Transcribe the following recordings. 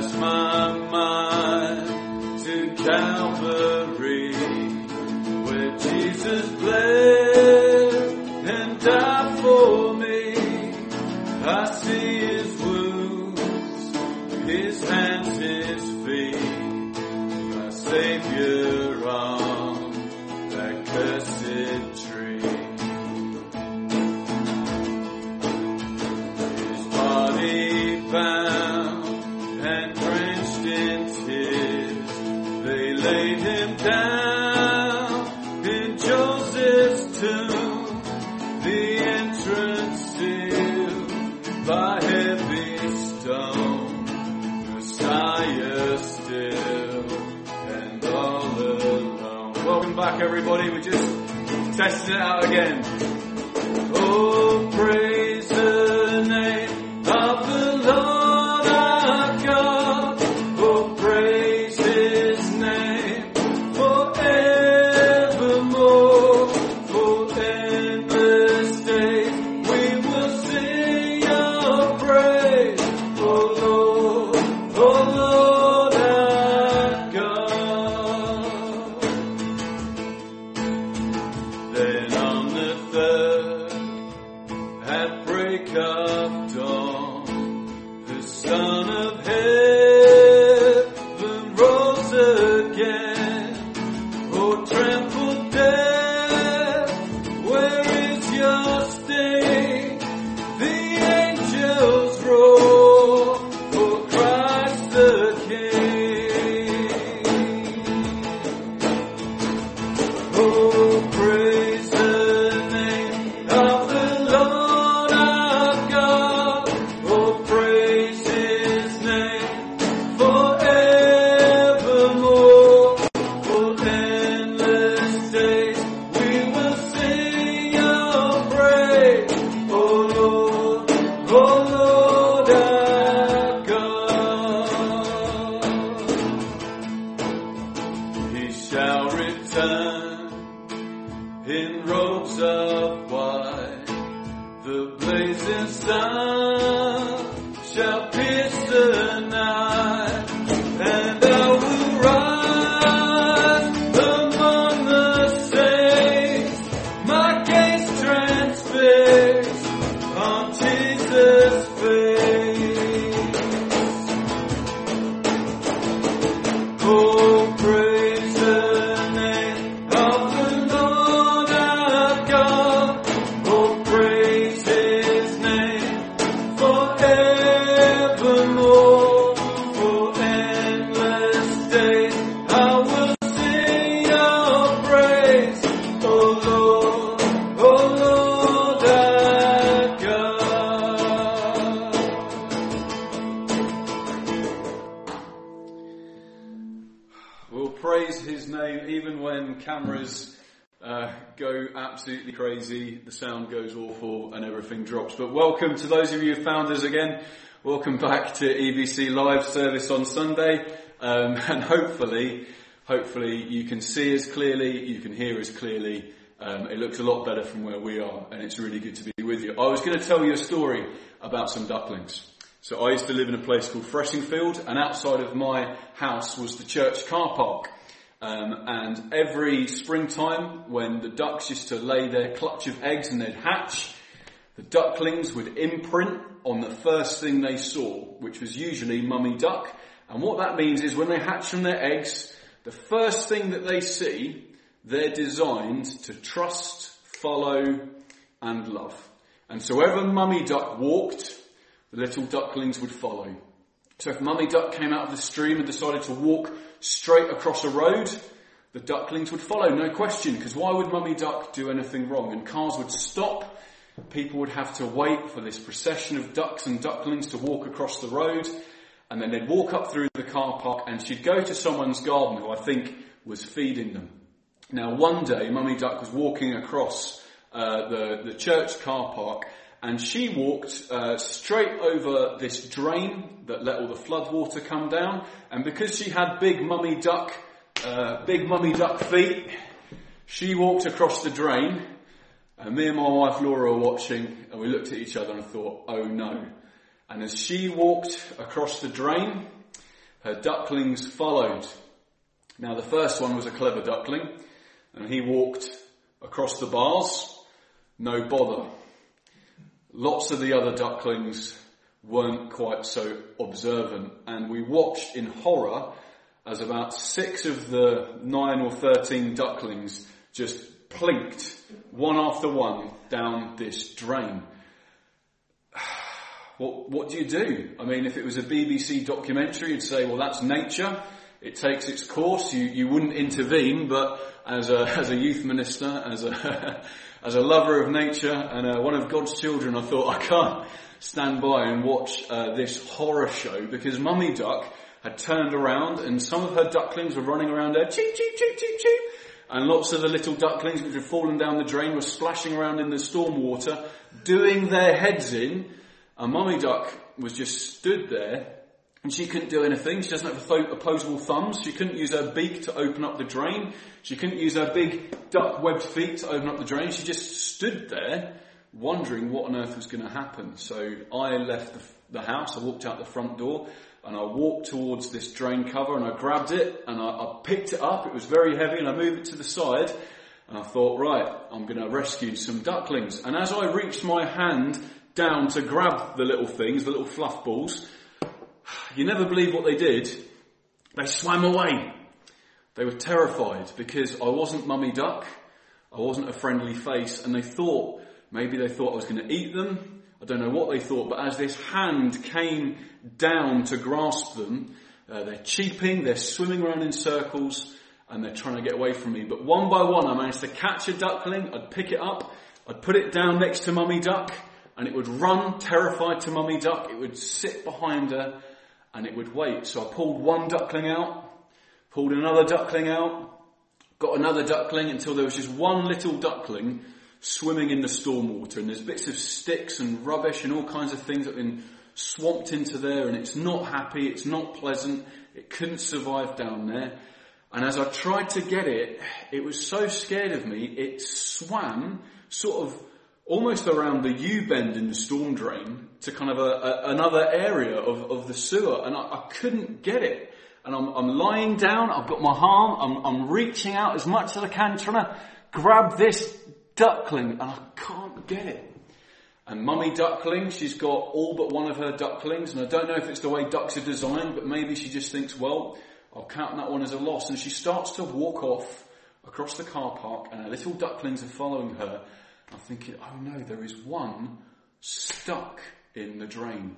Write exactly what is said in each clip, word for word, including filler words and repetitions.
cast my mind to Calvary, where Jesus bled and died for me. I see his wounds, his hands, his feet, my Savior on that cursed tree. His body bound and drenched in tears, they laid him down in Joseph's tomb, the entrance sealed by heavy stone, Messiah still and all alone. Welcome back, everybody. We're just testing it out again. Oh, praise the name of the Lord our God. Oh, praise his name forevermore. For endless days we will sing your praise. Oh Lord, oh Lord our God. Then on the third, at break of dawn, the Son of Heaven rose again. Oh, trampled death, where is your sting? The angels roar for Christ the King. Oh, praise the name of the Lord our God. Oh, praise his name forevermore. For endless days we will sing your praise. Oh Lord, oh Lord our God. He shall return in robes of white, the blazing sun shall pierce the night, and I will rise among the saints, my gaze transfixed on Jesus' face. Oh, praise the name of the Lord our God. Oh, praise his name forevermore. For endless days I will sing your praise. Oh Lord, oh Lord our God. We'll praise his name even when cameras uh, go absolutely crazy, the sound goes awful and everything drops. But welcome to those of you who found us again. Welcome back to E B C Live service on Sunday. Um, and hopefully, hopefully you can see us clearly, you can hear us clearly. Um, it looks a lot better from where we are, and it's really good to be with you. I was going to tell you a story about some ducklings. So I used to live in a place called Freshingfield, and outside of my house was the church car park. Um, and every springtime, when the ducks used to lay their clutch of eggs and they'd hatch, the ducklings would imprint on the first thing they saw, which was usually mummy duck. And what that means is when they hatch from their eggs, the first thing that they see, they're designed to trust, follow, and love. And so wherever mummy duck walked, the little ducklings would follow. So if mummy duck came out of the stream and decided to walk straight across a road, the ducklings would follow, no question, because why would mummy duck do anything wrong? And cars would stop, people would have to wait for this procession of ducks and ducklings to walk across the road, and then they'd walk up through the car park, and she'd go to someone's garden who I think was feeding them. Now one day, mummy duck was walking across uh, the, the church car park, and she walked uh, straight over this drain that let all the flood water come down. And because she had big mummy duck, uh, big mummy duck feet, she walked across the drain. And me and my wife Laura were watching, and we looked at each other and thought, oh no. And as she walked across the drain, Her ducklings followed. Now the first one was a clever duckling, and he walked across the bars, no bother. Lots of the other ducklings weren't quite so observant, and we watched in horror as about six of the nine or thirteen ducklings just plinked one after one down this drain. What, what do you do? I mean, if it was a B B C documentary, you'd say, well, that's nature. It takes its course. You, you wouldn't intervene, but as a, as a youth minister, as a, as a lover of nature and uh, one of God's children, I thought I can't stand by and watch uh, this horror show, because Mummy Duck had turned around and some of her ducklings were running around her, cheep, cheep, cheep, cheep, cheep. And lots of the little ducklings which had fallen down the drain were splashing around in the storm water, doing their heads in. And Mummy Duck was just stood there, and she couldn't do anything. She doesn't have th- opposable thumbs. She couldn't use her beak to open up the drain. She couldn't use her big duck-webbed feet to open up the drain. She just stood there, wondering what on earth was going to happen. So I left the, the house. I walked out the front door, and I walked towards this drain cover, and I grabbed it, and I, I picked it up. It was very heavy, and I moved it to the side. And I thought, right, I'm going to rescue some ducklings. And as I reached my hand down to grab the little things, the little fluff balls, you never believe what they did. They swam away. They were terrified because I wasn't Mummy Duck. I wasn't a friendly face, and they thought, maybe they thought I was going to eat them. I don't know what they thought, but as this hand came down to grasp them, uh, they're cheeping, they're swimming around in circles, and they're trying to get away from me. But one by one, I managed to catch a duckling. I'd pick it up, I'd put it down next to Mummy Duck, and it would run terrified to Mummy Duck. It would sit behind her, and it would wait. So I pulled one duckling out, pulled another duckling out, got another duckling until there was just one little duckling swimming in the storm water. And there's bits of sticks and rubbish and all kinds of things that have been swamped into there, and it's not happy, it's not pleasant, it couldn't survive down there. And as I tried to get it, it was so scared of me, it swam sort of almost around the U-bend in the storm drain to kind of a, a, another area of, of the sewer, and I, I couldn't get it. And I'm, I'm lying down, I've got my arm, I'm, I'm reaching out as much as I can, trying to grab this duckling, and I can't get it. And Mummy Duckling, she's got all but one of her ducklings, and I don't know if it's the way ducks are designed, but maybe she just thinks, well, I'll count that one as a loss. And she starts to walk off across the car park, and her little ducklings are following her. I'm thinking, oh no, there is one stuck in the drain.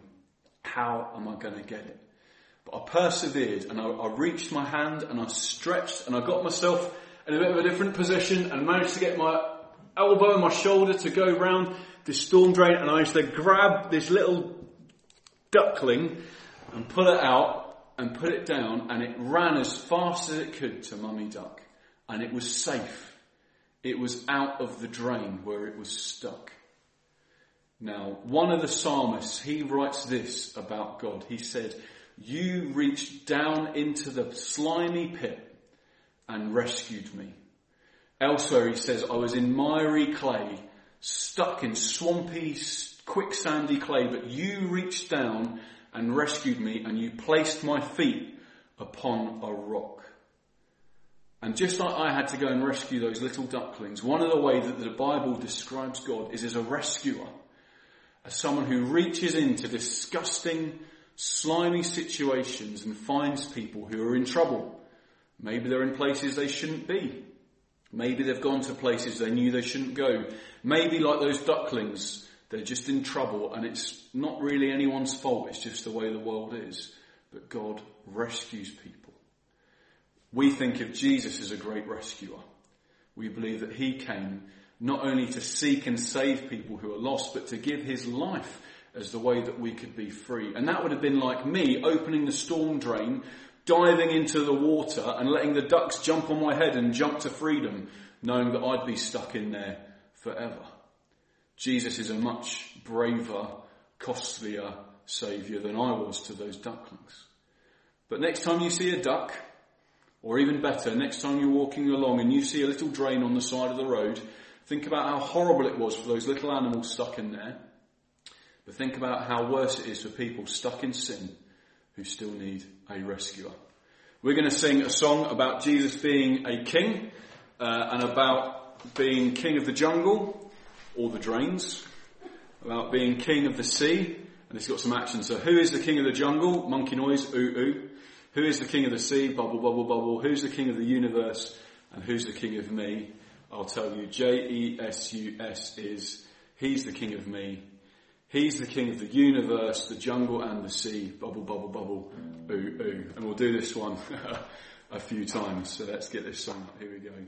How am I going to get it? But I persevered, and I, I reached my hand, and I stretched, and I got myself in a bit of a different position, and managed to get my elbow and my shoulder to go round this storm drain, and I managed to grab this little duckling and pull it out and put it down, and it ran as fast as it could to Mummy Duck, and it was safe. It was out of the drain where it was stuck. Now, one of the psalmists, he writes this about God. He said, "You reached down into the slimy pit and rescued me." Elsewhere he says, "I was in miry clay, stuck in swampy, quicksandy clay, but you reached down and rescued me, and you placed my feet upon a rock." And just like I had to go and rescue those little ducklings, one of the ways that the Bible describes God is as a rescuer, as someone who reaches into disgusting, slimy situations and finds people who are in trouble. Maybe they're in places they shouldn't be. Maybe they've gone to places they knew they shouldn't go. Maybe, like those ducklings, they're just in trouble, and it's not really anyone's fault, it's just the way the world is. But God rescues people. We think of Jesus as a great rescuer. We believe that he came not only to seek and save people who are lost, but to give his life as the way that we could be free. And that would have been like me opening the storm drain, diving into the water and letting the ducks jump on my head and jump to freedom, knowing that I'd be stuck in there forever. Jesus is a much braver, costlier saviour than I was to those ducklings. But next time you see a duck, or even better, next time you're walking along and you see a little drain on the side of the road, think about how horrible it was for those little animals stuck in there. But think about how worse it is for people stuck in sin, who still need a rescuer. We're going to sing a song about Jesus being a king uh, and about being king of the jungle or the drains, about being king of the sea, and it's got some action. So who is the king of the jungle? Monkey noise, ooh ooh. Who is the king of the sea? Bubble bubble bubble. Who's the king of the universe? And who's the king of me? I'll tell you, J E S U S is, he's the king of me. He's the king of the universe, the jungle and the sea. Bubble, bubble, bubble, ooh, ooh. And we'll do this one a few times. So let's get this song up. Here we go.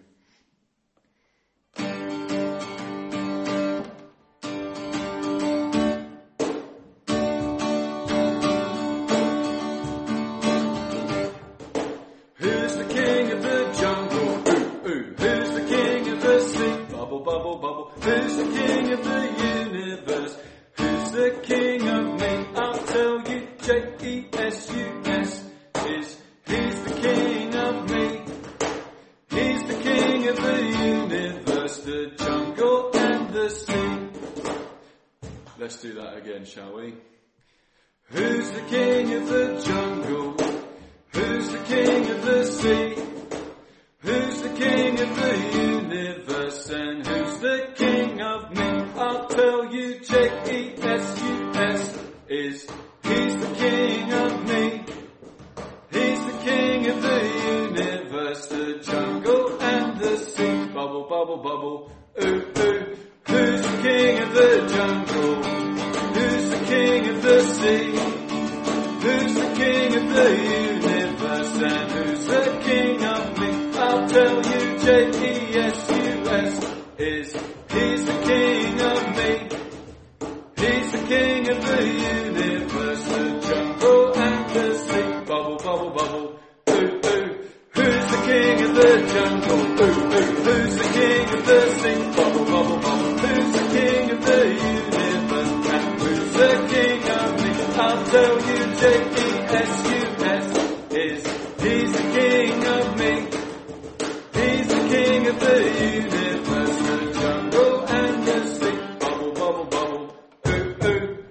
Who's the king of the jungle? Ooh, ooh. Who's the king of the sea? Bubble, bubble, bubble. Who's the king of the universe? Who's the king of me? I'll tell you, J E S U S is, he's the king of me. He's the king of the universe, the jungle and the sea. Let's do that again, shall we? Who's the king of the jungle? Who's the king of the sea? Who's the king of the universe? And who's the king of me? I'll tell you, J E S U S is, he's the king of me. He's the king of the universe, the jungle and the sea. Bubble, bubble, bubble, ooh, ooh. Who's the king of the jungle? Who's the king of the sea? Who's the king of the universe? And who's the king of me? I'll tell you, J E S U S is, he's the king of me. He's the king of the universe, the jungle and the sea. Bubble, bubble, bubble, ooh, ooh. Who's the king of the jungle? Ooh, ooh. Who's the king of the sea? Bubble, bubble, bubble. Who's the king of the universe? And who's the king of me? I'll tell you, J E S U S is, he's the king of me. He's the king of the universe, the jungle and the sea. Bubble, bubble, bubble, ooh, ooh.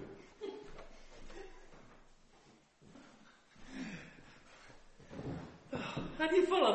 How do you follow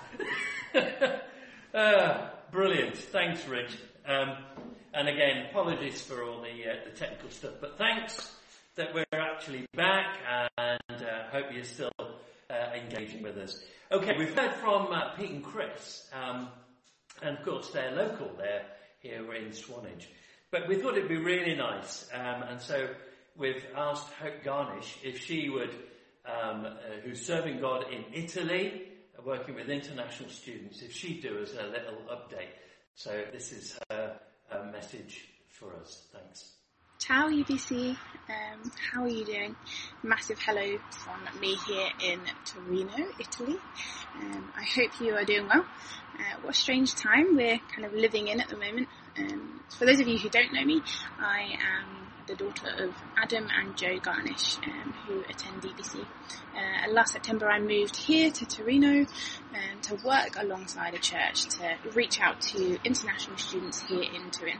that? uh, brilliant. Thanks, Rich. Um, and again, apologies for all the, uh, the technical stuff, but thanks that we're actually back, and uh, hope you're still uh, engaging with us. Okay, we've heard from uh, Pete and Chris, um, and of course they're local, they're here in Swanage. But we thought it'd be really nice, um, and so we've asked Hope Garnish if she would, um, uh, who's serving God in Italy, uh, working with international students, if she'd do us a little update. So this is her uh, message for us. Thanks. Ciao U B C, um, how are you doing? Massive hello from me here in Torino, Italy. Um, I hope you are doing well. Uh, what a strange time we're kind of living in at the moment. Um, for those of you who don't know me, I am the daughter of Adam and Joe Garnish, um, who attend D B C. Uh, last September I moved here to Torino um, to work alongside a church to reach out to international students here in Turin.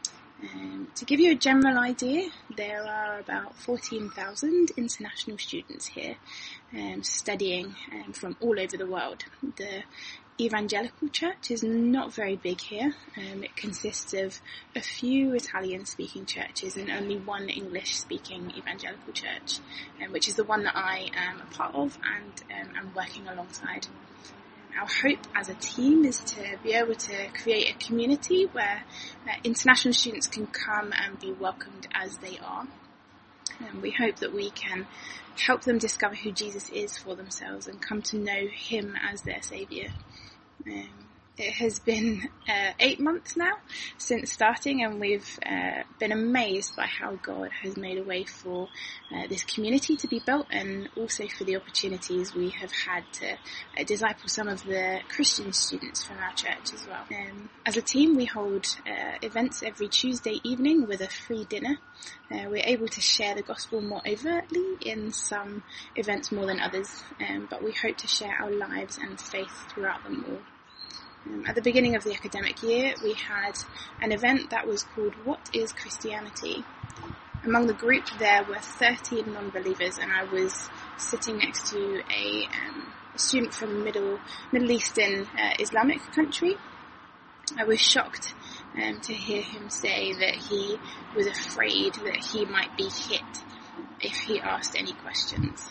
Um, to give you a general idea, there are about fourteen thousand international students here um, studying um, from all over the world. The Evangelical Church is not very big here. Um, it consists of a few Italian-speaking churches and only one English-speaking Evangelical Church, um, which is the one that I am a part of and um, am working alongside. Our hope as a team is to be able to create a community where uh, international students can come and be welcomed as they are. And we hope that we can help them discover who Jesus is for themselves and come to know him as their saviour. Um, it has been uh, eight months now since starting, and we've uh, been amazed by how God has made a way for uh, this community to be built, and also for the opportunities we have had to uh, disciple some of the Christian students from our church as well. Um, as a team, we hold uh, events every Tuesday evening with a free dinner. Uh, we're able to share the gospel more overtly in some events more than others, um, but we hope to share our lives and faith throughout them all. Um, at the beginning of the academic year, we had an event that was called What is Christianity? among the group there were thirteen non-believers, and I was sitting next to a, um, a student from Middle Middle Eastern uh, Islamic country. I was shocked um, to hear him say that he was afraid that he might be hit if he asked any questions.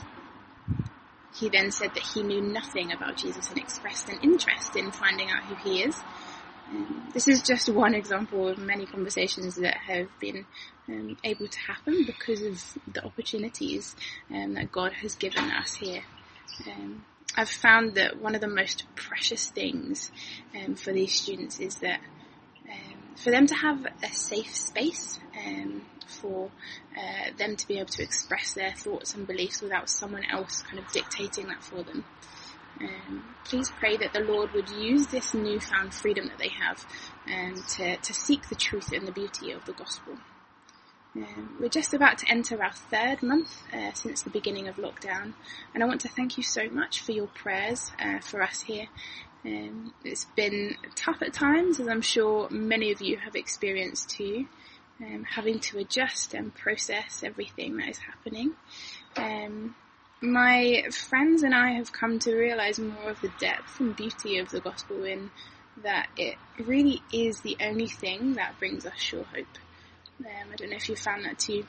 He then said that he knew nothing about Jesus and expressed an interest in finding out who he is. Um, this is just one example of many conversations that have been um, able to happen because of the opportunities um, that God has given us here. Um, I've found that one of the most precious things um, for these students is that um, for them to have a safe space um, for uh, them to be able to express their thoughts and beliefs without someone else kind of dictating that for them. Um, please pray that the Lord would use this newfound freedom that they have um, to, to seek the truth and the beauty of the gospel. Um, we're just about to enter our third month uh, since the beginning of lockdown, and I want to thank you so much for your prayers uh, for us here. Um, it's been tough at times, as I'm sure many of you have experienced too, um, having to adjust and process everything that is happening. Um, my friends and I have come to realise more of the depth and beauty of the gospel in that it really is the only thing that brings us sure hope. Um, I don't know if you found that too.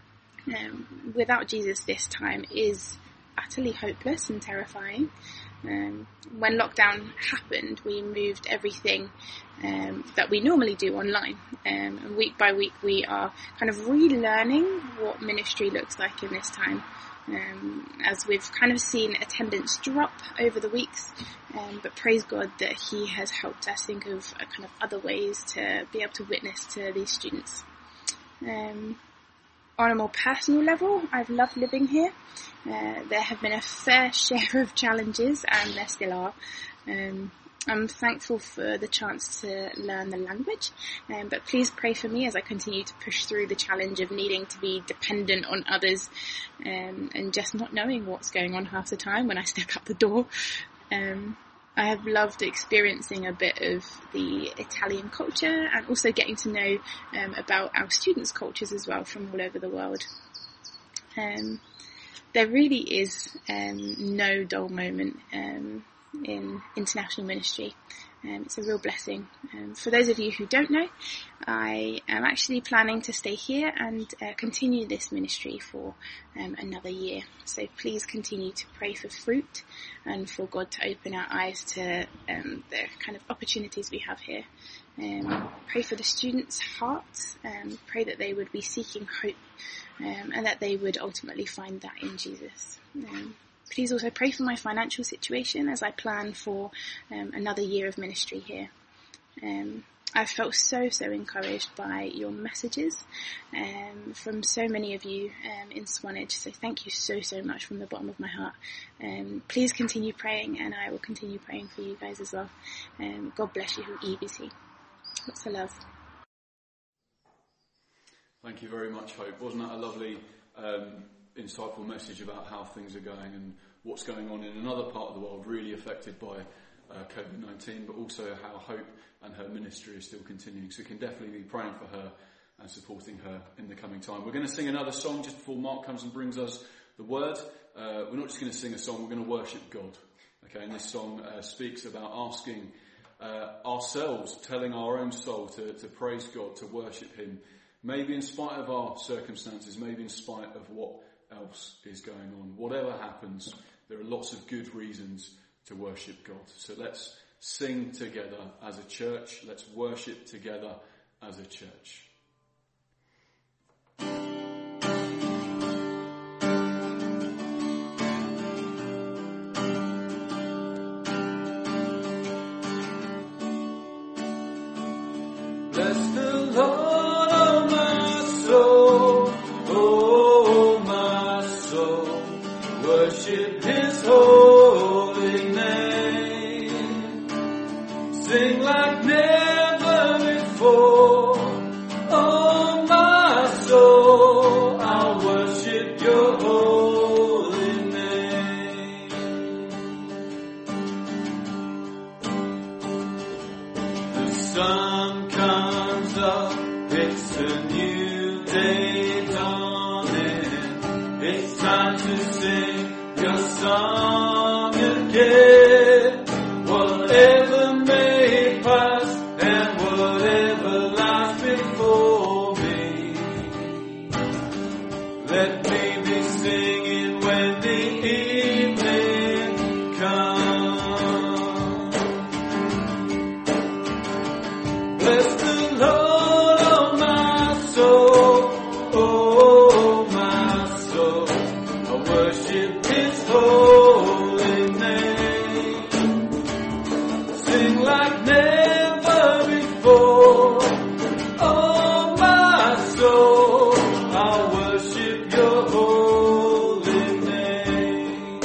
Um, without Jesus, this time is utterly hopeless and terrifying. Um, when lockdown happened, we moved everything um, that we normally do online. Um, and week by week, we are kind of relearning what ministry looks like in this time. Um, as we've kind of seen attendance drop over the weeks, um, but praise God that He has helped us think of uh, kind of other ways to be able to witness to these students. Um, on a more personal level, I've loved living here. Uh, there have been a fair share of challenges, and there still are. Um, I'm thankful for the chance to learn the language, um, but please pray for me as I continue to push through the challenge of needing to be dependent on others um, and just not knowing what's going on half the time when I step out the door. Um, I have loved experiencing a bit of the Italian culture and also getting to know um, about our students' cultures as well from all over the world. Um, there really is um, no dull moment um, in international ministry. Um, it's a real blessing. Um, for those of you who don't know, I am actually planning to stay here and uh, continue this ministry for um, another year. So please continue to pray for fruit and for God to open our eyes to um, the kind of opportunities we have here. Um, pray for the students' hearts. Um, pray that they would be seeking hope um, and that they would ultimately find that in Jesus. Um, Please also pray for my financial situation as I plan for um, another year of ministry here. Um, I've felt so, so encouraged by your messages um, from so many of you um, in Swanage. So thank you so, so much from the bottom of my heart. Um, please continue praying, and I will continue praying for you guys as well. Um, God bless you, E B C. Lots of love. Thank you very much, Hope. Wasn't that a lovely Um, insightful message about how things are going and what's going on in another part of the world really affected by uh, covid nineteen, but also how Hope and her ministry is still continuing. So we can definitely be praying for her and supporting her in the coming time. We're going to sing another song just before Mark comes and brings us the word. Uh, we're not just going to sing a song, we're going to worship God. Okay, and this song uh, speaks about asking uh, ourselves, telling our own soul to, to praise God, to worship Him, maybe in spite of our circumstances, maybe in spite of what else is going on. Whatever happens, there are lots of good reasons to worship God. So let's sing together as a church. Let's worship together as a church. Bless the Lord, oh my soul, oh my soul, worship His holy name. Sing like never before, oh my soul, I'll worship Your holy name. The sun comes up, it's a new day dawn. song again. Whatever may pass and whatever lies before me, let me be singing when the evening comes. Bless the Lord, oh my soul, oh my soul, I worship His holy name. Sing like never before, oh my soul, I worship Your holy name.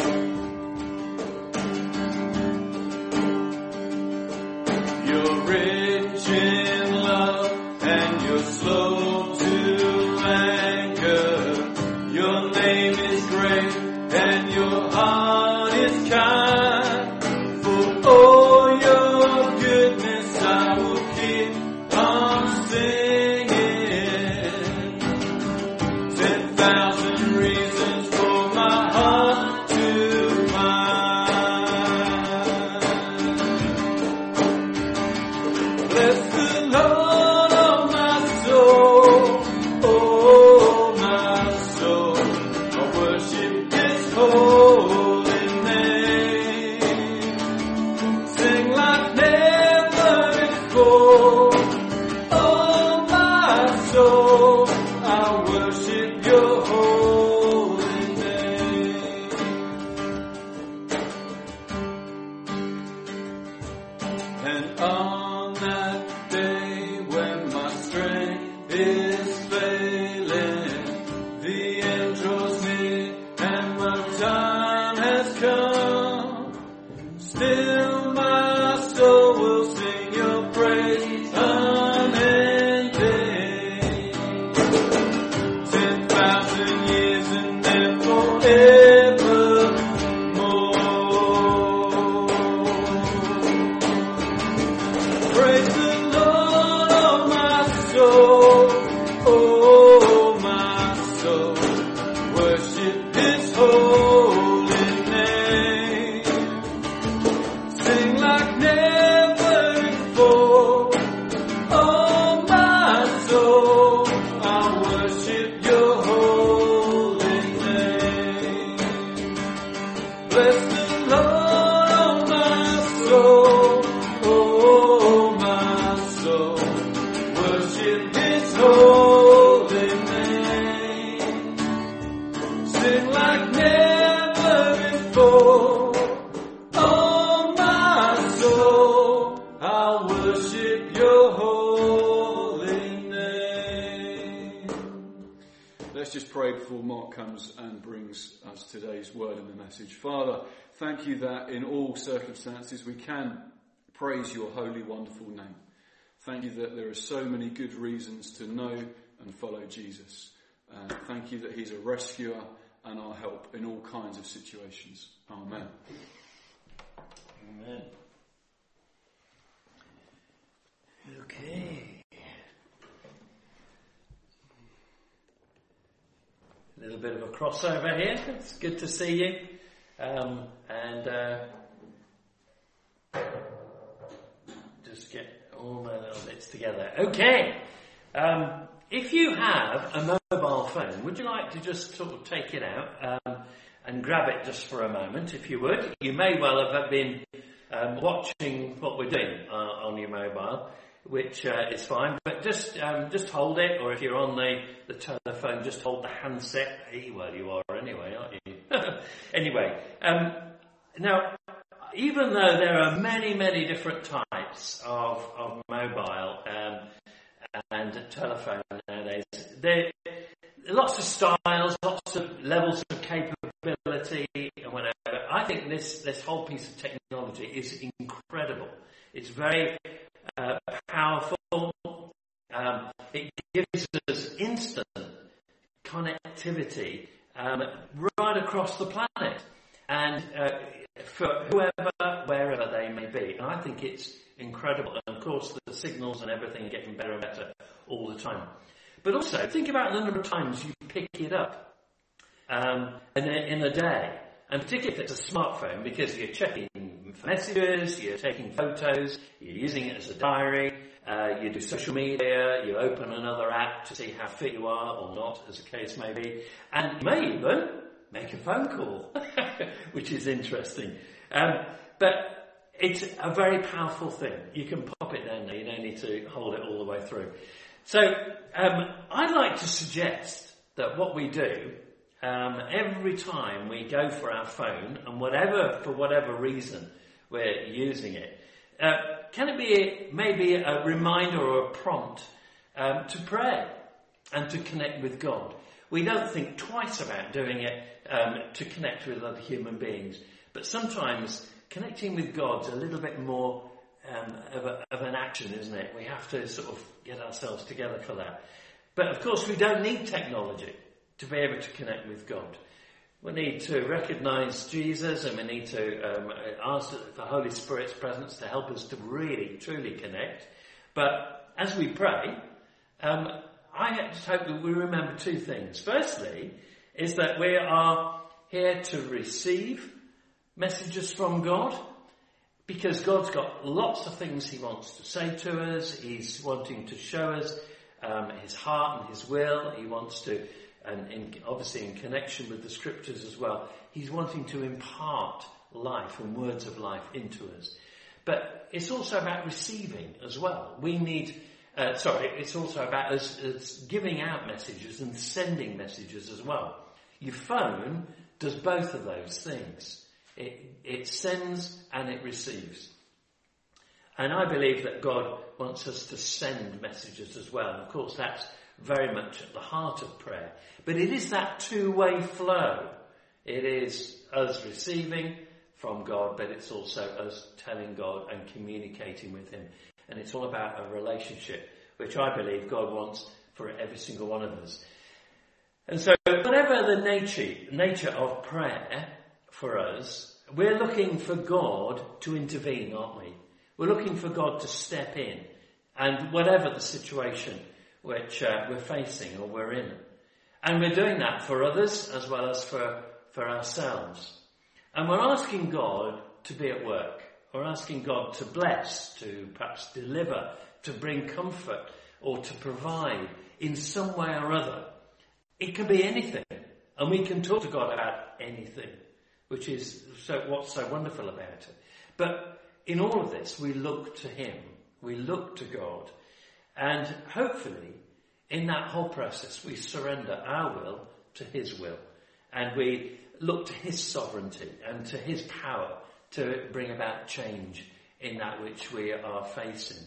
You're rich in love and You're slow to anger. Your name is great and Your heart is kind. For all Your goodness I will keep on singing. Ten thousand reasons for my heart to find. Bless the Lord, oh my soul, oh my soul, I worship His holy name. Sing like never before, oh my soul, I worship Your holy name. And on that day when my strength is failing, the end draws near and my time has come, still my soul will sing Your praise unending. Ten thousand years and then forevermore. Praise the Lord, oh my soul, oh my soul, worship His holy name. Sing like never before, oh my soul, I worship Your holy name. Bless the Lord, oh my soul, oh my soul, worship His holy name. Sing like never before, oh my soul, I worship Your holy name. Let's just pray before Mark comes and brings us today's word and the message. Father, thank You that in all circumstances we can praise Your holy, wonderful name. Thank You that there are so many good reasons to know and follow Jesus. Uh, thank You that He's a rescuer and our help in all kinds of situations. Amen. Amen. Okay. A little bit of a crossover here. It's good to see you. Um, and uh, just get all my little bits together. Okay. Um, if you have a mobile phone, would you like to just sort of take it out um, and grab it just for a moment, if you would? You may well have been um, watching what we're doing uh, on your mobile, which uh, is fine, but just um, just hold it, or if you're on the, the telephone, just hold the handset. Hey, well, you are anyway, aren't you? Anyway, um, now, even though there are many, many different types of, of mobile um, and telephone nowadays, there are lots of styles, lots of levels of capability, and whatever. I think this, this whole piece of technology is incredible. It's very Uh, powerful. Um, it gives us instant connectivity um, right across the planet, and uh, for whoever, wherever they may be. And I think it's incredible. And of course, the signals and everything are getting better and better all the time. But also, think about the number of times you pick it up um, in, a, in a day. and particularly if it's a smartphone, because you're checking messages, you're taking photos, you're using it as a diary, uh, you do social media, you open another app to see how fit you are or not, as the case may be, and you may even make a phone call, which is interesting. Um, but it's a very powerful thing. You can pop it down there, you don't need to hold it all the way through. So um, I'd like to suggest that what we do, um, every time we go for our phone, and whatever, for whatever reason we're using it, uh, can it be maybe a reminder or a prompt um, to pray and to connect with God? We don't think twice about doing it um, to connect with other human beings, but sometimes connecting with God's a little bit more um, of, a, of an action, isn't it? We have to sort of get ourselves together for that. But of course we don't need technology to be able to connect with God. We need to recognise Jesus, and we need to um, ask for the Holy Spirit's presence to help us to really, truly connect. But as we pray, um, I just hope that we remember two things. Firstly, is that we are here to receive messages from God, because God's got lots of things he wants to say to us. He's wanting to show us um, his heart and his will. He wants to, and in, obviously in connection with the scriptures as well, he's wanting to impart life and words of life into us. But it's also about receiving as well. We need, uh, sorry, it's also about us, us giving out messages and sending messages as well. Your phone does both of those things. It, it sends and it receives. And I believe that God wants us to send messages as well. And of course, that's very much at the heart of prayer. But it is that two-way flow. It is us receiving from God, but it's also us telling God and communicating with him. And it's all about a relationship, which I believe God wants for every single one of us. And so, whatever the nature, nature of prayer for us, we're looking for God to intervene, aren't we? We're looking for God to step in, and whatever the situation which uh, we're facing or we're in. And we're doing that for others as well as for, for ourselves. And we're asking God to be at work. We're asking God to bless, to perhaps deliver, to bring comfort, or to provide in some way or other. It can be anything, and we can talk to God about anything, which is so what's so wonderful about it. But in all of this, we look to him, we look to God, and hopefully in that whole process we surrender our will to his will, and we look to his sovereignty and to his power to bring about change in that which we are facing.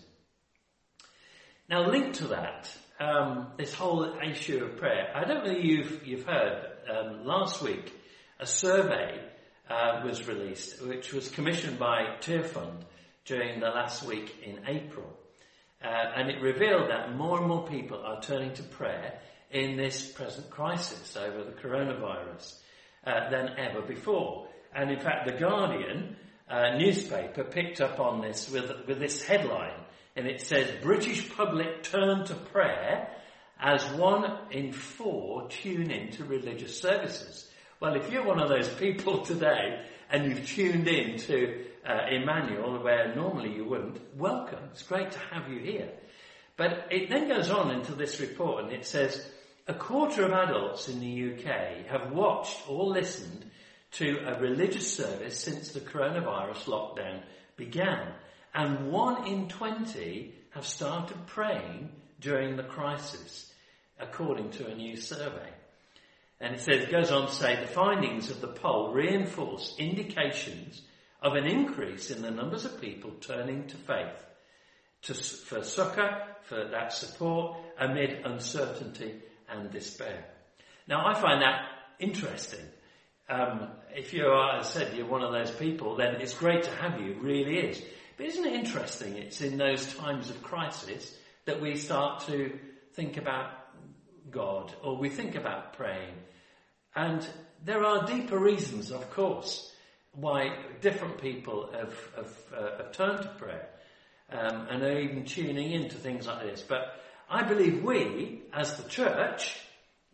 Now, linked to that, um, this whole issue of prayer, I don't know if you've, you've heard, um, last week a survey uh, was released, which was commissioned by Tearfund during the last week in April. Uh, and it revealed that more and more people are turning to prayer in this present crisis over the coronavirus uh, than ever before. And in fact, The Guardian uh, newspaper picked up on this with, with this headline. And it says, British public turn to prayer as one in four tune in to religious services. Well, if you're one of those people today and you've tuned in to uh, Emmanuel where normally you wouldn't, welcome. It's great to have you here. But it then goes on into this report and it says, a quarter of adults in the U K have watched or listened to a religious service since the coronavirus lockdown began. And one in twenty have started praying during the crisis, according to a new survey. And it says, it goes on to say, the findings of the poll reinforce indications of an increase in the numbers of people turning to faith to, for succour, for that support, amid uncertainty and despair. Now, I find that interesting. Um, if you are, as I said, you're one of those people, then it's great to have you, it really is. But isn't it interesting, it's in those times of crisis that we start to think about God, or we think about praying. And there are deeper reasons, of course, why different people have, have, uh, have turned to prayer um, and are even tuning into things like this. But I believe we, as the church,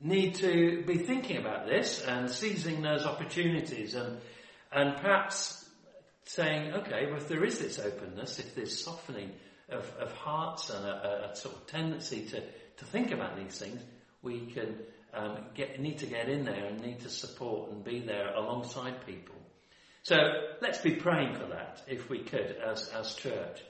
need to be thinking about this and seizing those opportunities and and perhaps saying, okay, well, if there is this openness, if there's softening of, of hearts and a, a sort of tendency to, to think about these things, we can um, get need to get in there and need to support and be there alongside people. So let's be praying for that, if we could, as, as church.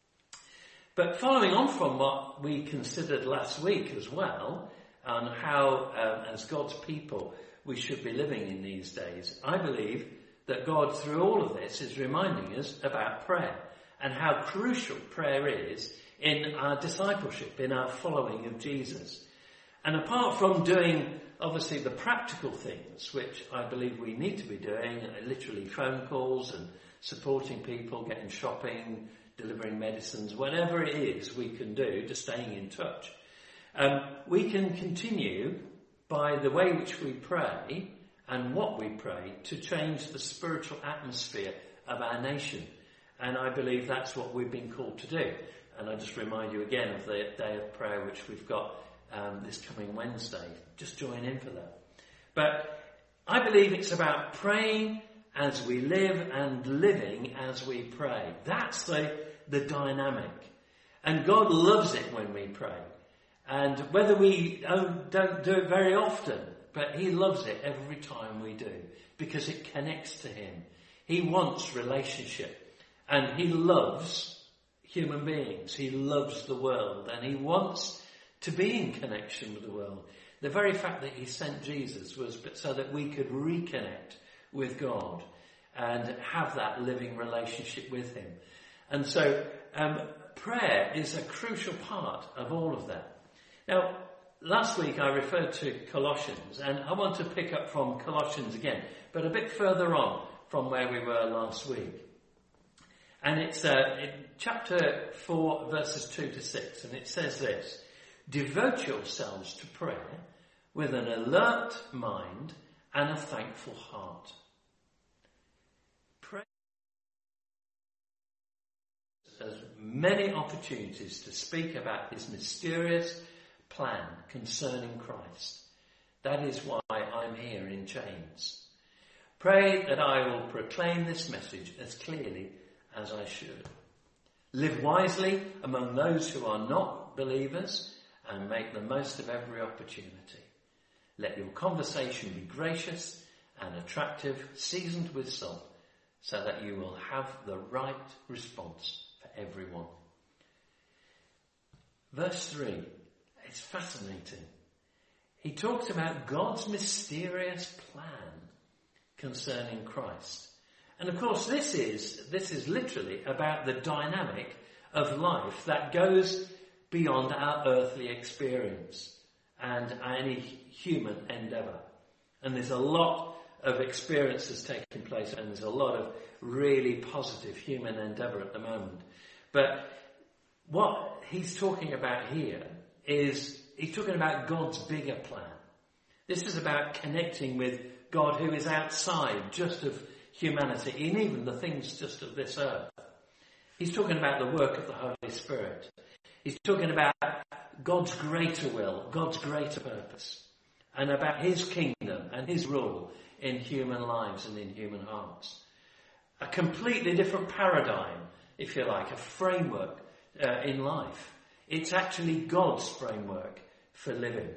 But following on from what we considered last week as well, on how, um, as God's people, we should be living in these days, I believe that God, through all of this, is reminding us about prayer and how crucial prayer is in our discipleship, in our following of Jesus. And apart from doing, obviously, the practical things, which I believe we need to be doing, literally phone calls and supporting people, getting shopping, delivering medicines, whatever it is we can do to staying in touch, um, we can continue by the way which we pray and what we pray to change the spiritual atmosphere of our nation. And I believe that's what we've been called to do. And I just remind you again of the day of prayer which we've got um, this coming Wednesday. Just join in for that. But I believe it's about praying as we live and living as we pray. That's the, the dynamic. And God loves it when we pray. And whether we don't, don't do it very often, but he loves it every time we do, because it connects to him. He wants relationship, and he loves human beings. He loves the world, and he wants to be in connection with the world. The very fact that he sent Jesus was so that we could reconnect with God and have that living relationship with him. And so um, prayer is a crucial part of all of that. Now, last week I referred to Colossians, and I want to pick up from Colossians again, but a bit further on from where we were last week. And it's uh, in chapter four, verses two to six, and it says this: devote yourselves to prayer with an alert mind and a thankful heart. Pray has many opportunities to speak about his mysterious plan concerning Christ. That is why I'm here in chains. Pray that I will proclaim this message as clearly as I should. Live wisely among those who are not believers and make the most of every opportunity. Let your conversation be gracious and attractive, seasoned with salt, so that you will have the right response for everyone. Verse three. It's fascinating. He talks about God's mysterious plan concerning Christ. And of course this is, this is literally about the dynamic of life that goes beyond our earthly experience and any human endeavour. And there's a lot of experiences taking place, and there's a lot of really positive human endeavour at the moment. But what he's talking about here is he's talking about God's bigger plan. This is about connecting with God who is outside just of humanity and even the things just of this earth. He's talking about the work of the Holy Spirit. He's talking about God's greater will, God's greater purpose, and about his kingdom and his rule in human lives and in human hearts. A completely different paradigm, if you like, a framework uh, in life. It's actually God's framework for living.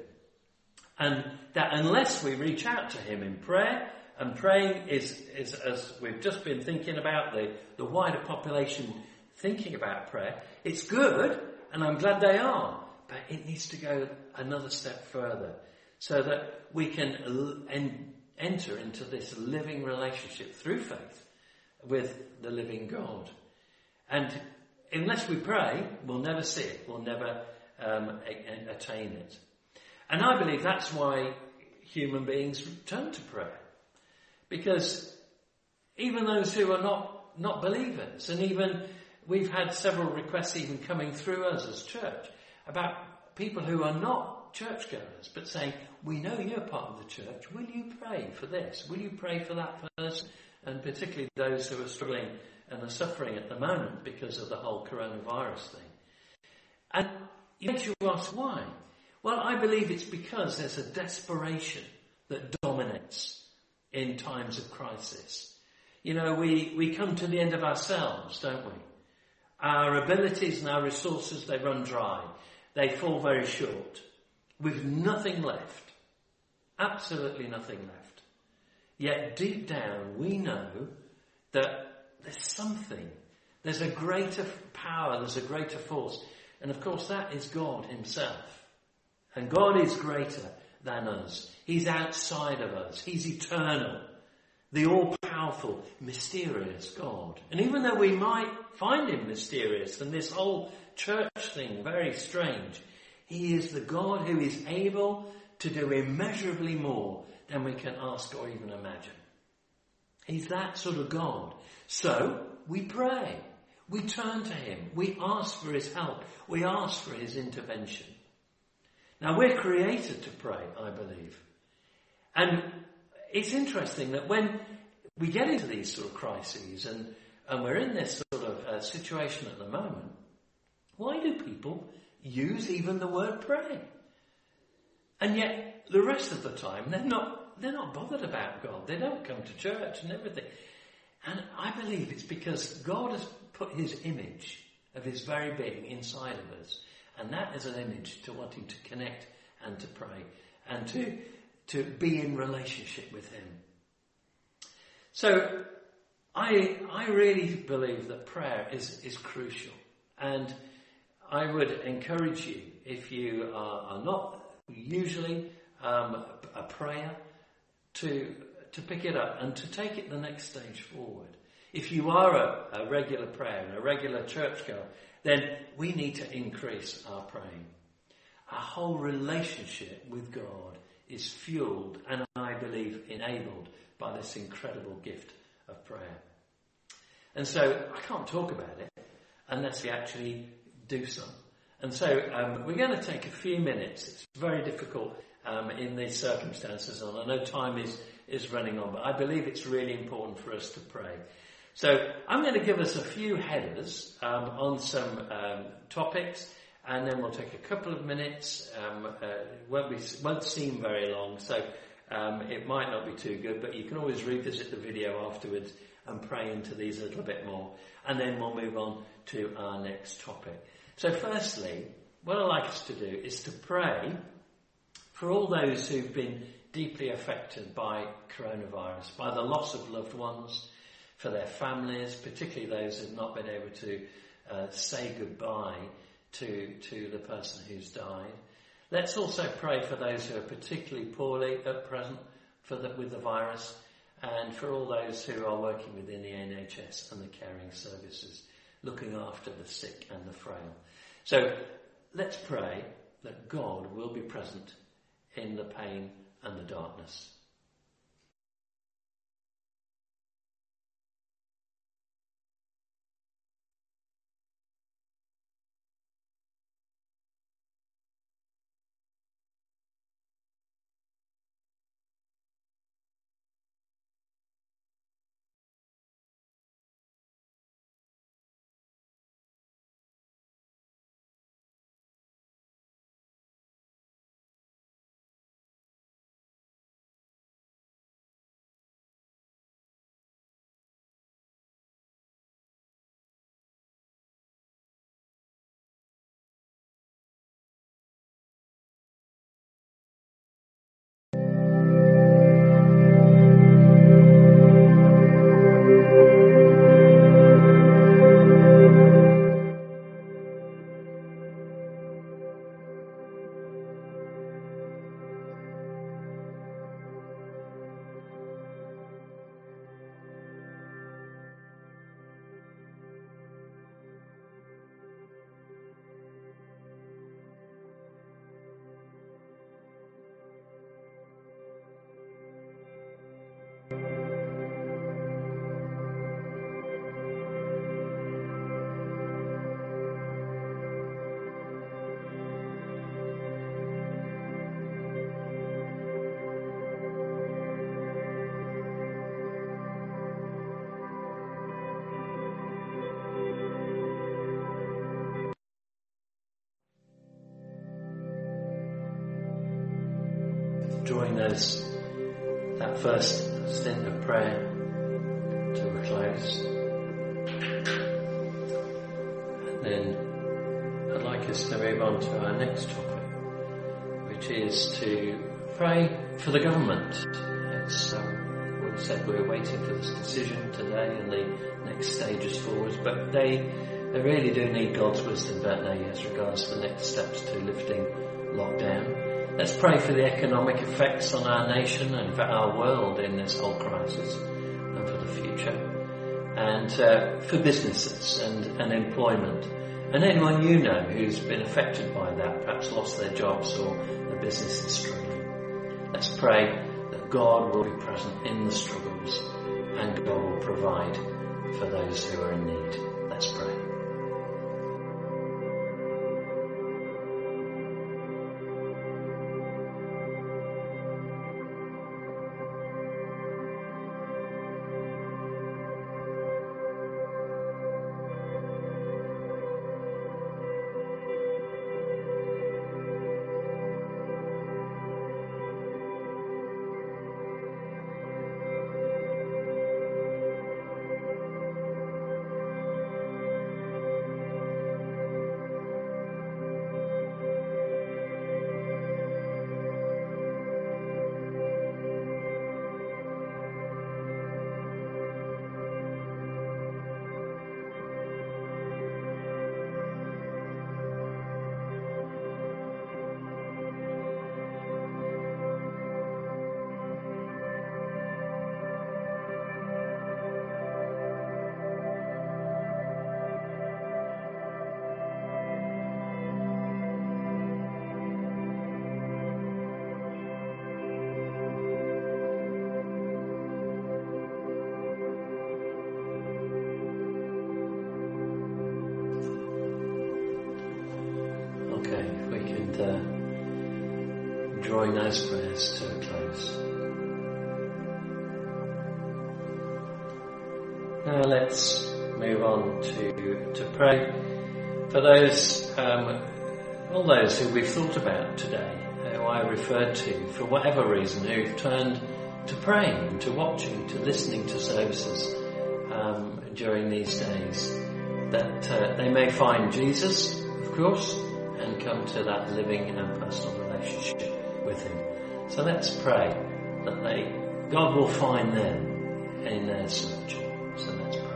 And that unless we reach out to him in prayer, and praying is, is as we've just been thinking about, the, the wider population thinking about prayer, it's good, and I'm glad they are, but it needs to go another step further so that we can l- en- enter into this living relationship through faith with the living God. And unless we pray, we'll never see it. We'll never um, a- attain it. And I believe that's why human beings turn to prayer. Because even those who are not, not believers, and even we've had several requests even coming through us as church about people who are not churchgoers, but saying, we know you're part of the church. Will you pray for this? Will you pray for that person? And particularly those who are struggling and are suffering at the moment because of the whole coronavirus thing. And you make you ask why? Well, I believe it's because there's a desperation that dominates in times of crisis. You know, we, we come to the end of ourselves, don't we? Our abilities and our resources, they run dry. They fall very short. With nothing left. Absolutely nothing left. Yet deep down we know that there's something. There's a greater power, there's a greater force. And of course that is God himself. And God is greater than us. He's outside of us. He's eternal. The all-powerful, mysterious God. And even though we might find him mysterious and this whole church thing very strange, he is the God who is able to do immeasurably more than we can ask or even imagine. He's that sort of God. So we pray. We turn to him. We ask for his help. We ask for his intervention. Now we're created to pray, I believe. And it's interesting that when we get into these sort of crises and, and we're in this sort of uh, situation at the moment, why do people use even the word pray? And yet the rest of the time they're not they're not bothered about God. They don't come to church and everything. And I believe it's because God has put his image of his very being inside of us. And that is an image to wanting to connect and to pray and to to be in relationship with him. So I I really believe that prayer is, is crucial. And I would encourage you, if you are, are not usually um, a prayer, to to pick it up and to take it the next stage forward. If you are a, a regular prayer and a regular churchgoer, then we need to increase our praying. Our whole relationship with God is fueled and I believe enabled by this incredible gift of prayer. And so I can't talk about it unless we actually do some. And so um, we're going to take a few minutes. It's very difficult um, in these circumstances, and I know time is, is running on, but I believe it's really important for us to pray. So I'm going to give us a few headers um, on some um, topics, and then we'll take a couple of minutes. Um, uh, won't, be, won't seem very long, so um, it might not be too good, but you can always revisit the video afterwards and pray into these a little bit more. And then we'll move on to our next topic. So firstly, what I'd like us to do is to pray for all those who've been deeply affected by coronavirus, by the loss of loved ones, for their families, particularly those who've not been able to uh, say goodbye to, to the person who's died. Let's also pray for those who are particularly poorly at present for the, with the virus, and for all those who are working within the N H S and the caring services, looking after the sick and the frail. So let's pray that God will be present in the pain and the darkness. drawing those that first stint of prayer to a close. And then I'd like us to move on to our next topic, which is to pray for the government. It's, um, we said we were waiting for this decision today and the next stages forwards, but they they really do need God's wisdom, don't they, as regards to the next steps to lifting lockdown. Let's pray for the economic effects on our nation and for our world in this whole crisis and for the future, and uh, for businesses and, and employment. And anyone you know who's been affected by that, perhaps lost their jobs or their business is struggling. Let's pray that God will be present in the struggles and God will provide for those who are in need. Let's pray. Drawing those prayers to a close. Now let's move on to to pray for those, um, all those who we've thought about today, who I referred to for whatever reason, who've turned to praying, to watching, to listening to services um, during these days, that uh, they may find Jesus, of course, and come to that living and personal relationship with him. So let's pray that they, God will find them in their search. So let's pray.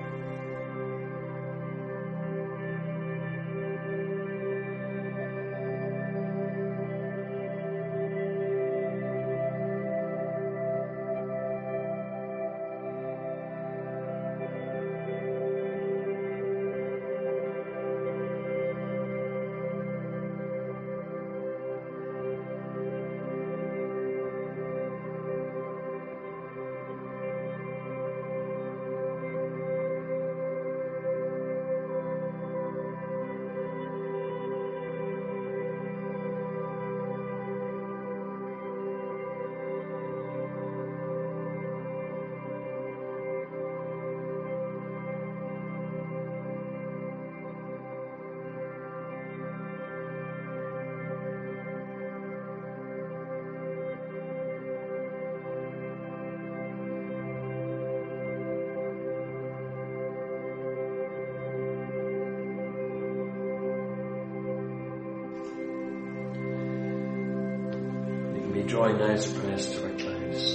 Drawing those prayers to a close.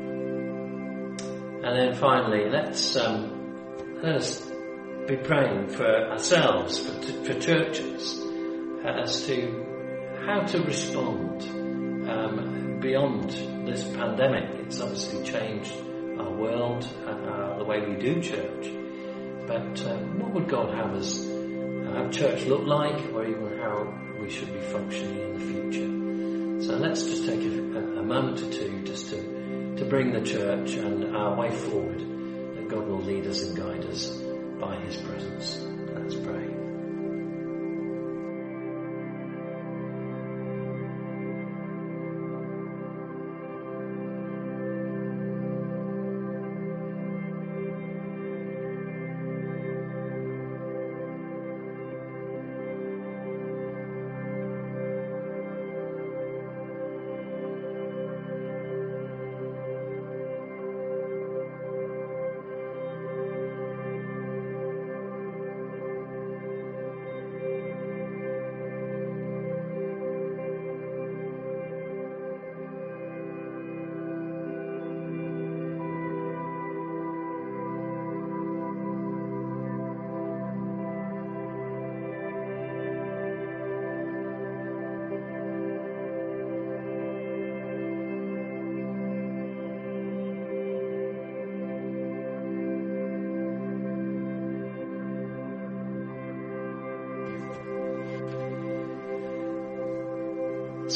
And then finally, let's um, let us be praying for ourselves, for, t- for churches, as to how to respond um, beyond this pandemic. It's obviously changed our world and our, the way we do church. But uh, what would God have us have church look like, or even how we should be functioning in the future? So let's just take a, a moment or two just to, to bring the church and our way forward, that God will lead us and guide us by his presence. Let's pray.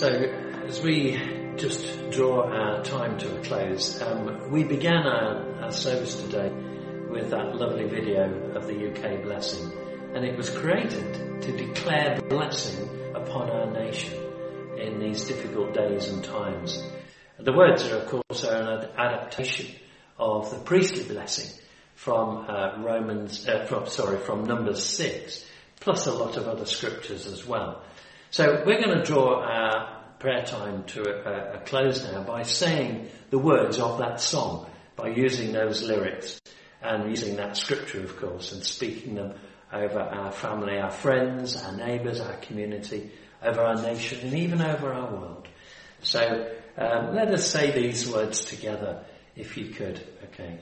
So, as we just draw our time to a close, um, we began our, our service today with that lovely video of the U K blessing, and it was created to declare blessing upon our nation in these difficult days and times. The words are, of course, are an adaptation of the priestly blessing from uh, Romans, uh, from sorry, from Numbers six, plus a lot of other scriptures as well. So we're going to draw our prayer time to a, a close now by saying the words of that song, by using those lyrics and using that scripture, of course, and speaking them over our family, our friends, our neighbours, our community, over our nation, and even over our world. So um, let us say these words together, if you could. Okay.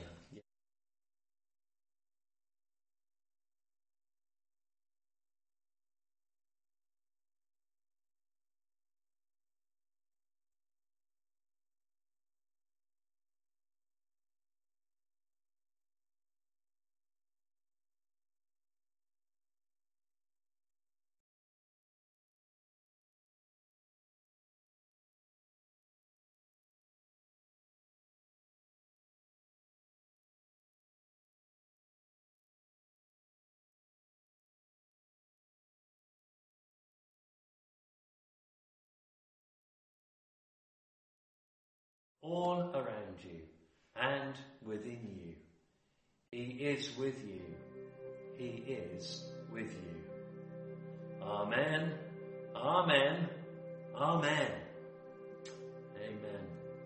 All around you and within you. He is with you. He is with you. Amen. Amen. Amen. Amen.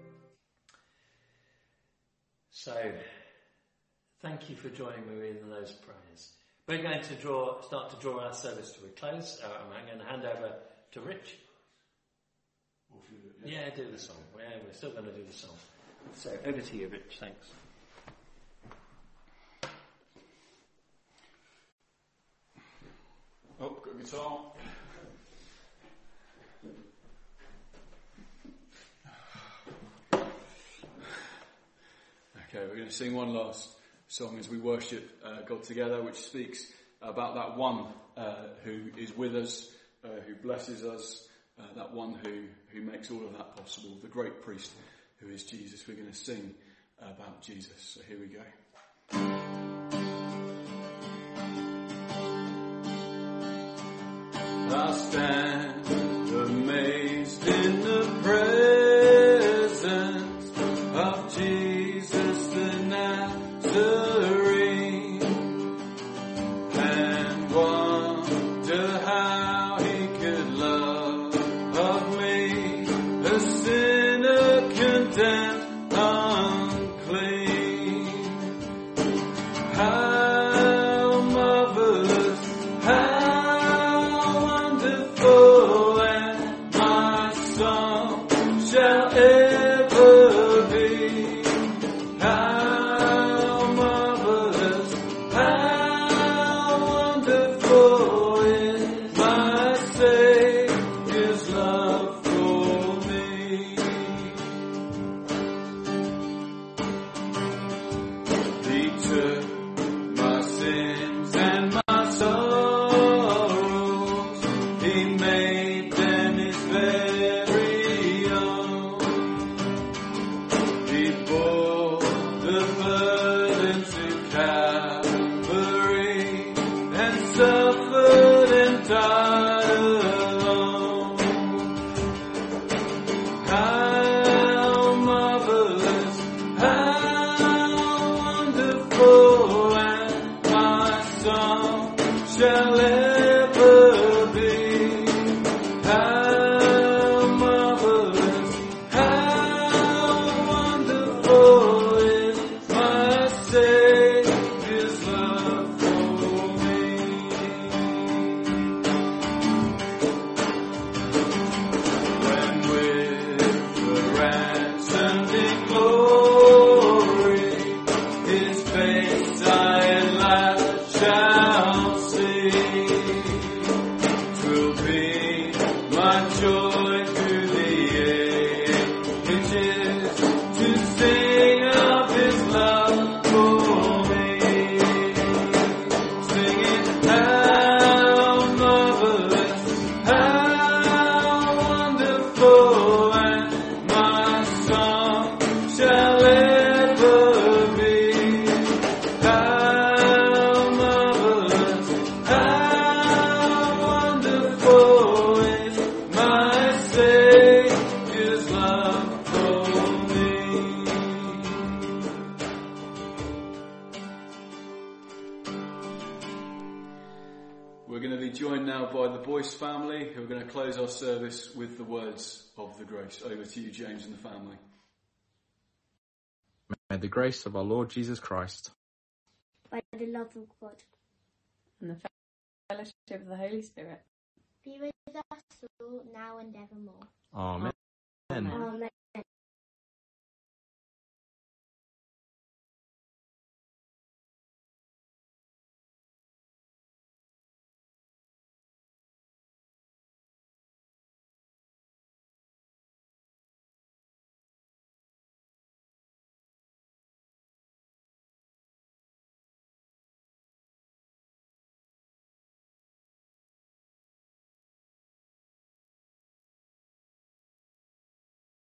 So, thank you for joining me in those prayers. We're going to draw, start to draw our service to a close. Uh, I'm going to hand over to Rich. Yeah, do the song. Yeah, we're still going to do the song. So, over to you, Rich. Thanks. Oh, got a guitar. Okay, we're going to sing one last song as we worship uh, God together, which speaks about that one uh, who is with us, uh, who blesses us, uh, that one who, who makes all of that possible, the great priest who is Jesus. We're going to sing about Jesus. So here we go. I stand amazed in the presence of Jesus the Nazarene, and wonder how he could love of me, a sinner condemned unclean. How marvelous, how wonderful, and my song shall ever be. How marvelous, how wonderful is my Saviour's love for me. Boyce family who are going to close our service with the words of the grace. Over to you, James, and the family. May the grace of our Lord Jesus Christ, by the love of God, and the fellowship of the Holy Spirit be with us all now and evermore. Amen.